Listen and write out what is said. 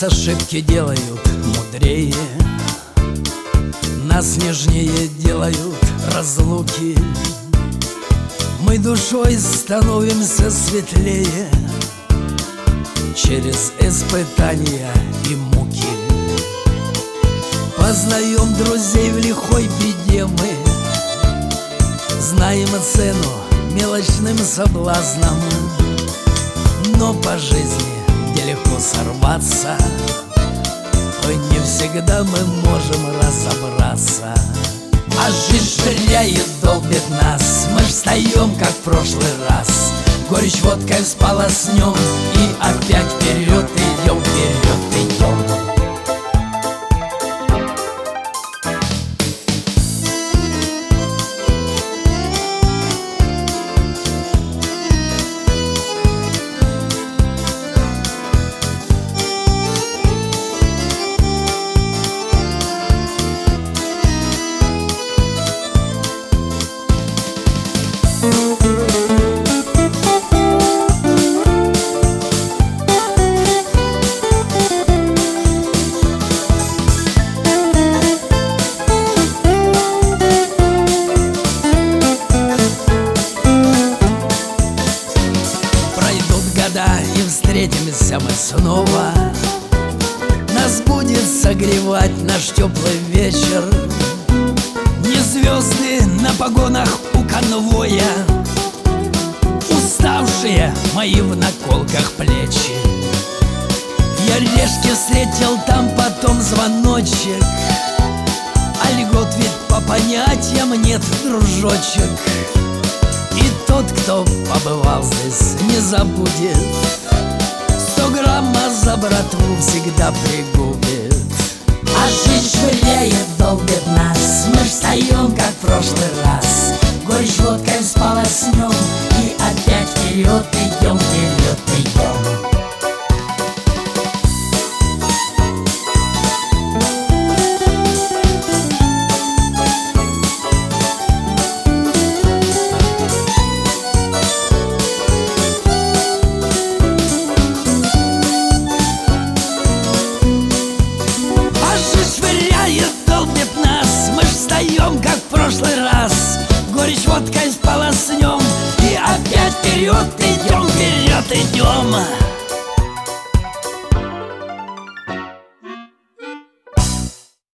Нас ошибки делают мудрее, нас нежнее делают разлуки. Мы душой становимся светлее через испытания и муки. Познаем друзей в лихой беде мы, знаем цену мелочным соблазнам. Но по жизни, где легко сорваться, ой, не всегда мы можем разобраться. А жизнь швыряет, долбит нас, мы встаем, как в прошлый раз. Горечь водкой сполоснем и опять вперед идем, вперед идем. И встретимся мы снова. Нас будет согревать наш теплый вечер, не звезды на погонах у конвоя, уставшие мои в наколках плечи. Я решки встретил, там потом звоночек, а льгот ведь по понятиям нет, дружочек. И тот, кто побывал здесь, не забудет, 100 грамм за братву всегда пригубит. А жизнь швыряет, долбит нас, мы встаем, как в прошлый раз. Горечь водкой сполоснем и опять вперед идем, вперед идем. Как в прошлый раз, горечь водкой сполоснем и опять вперед идем, вперед идем.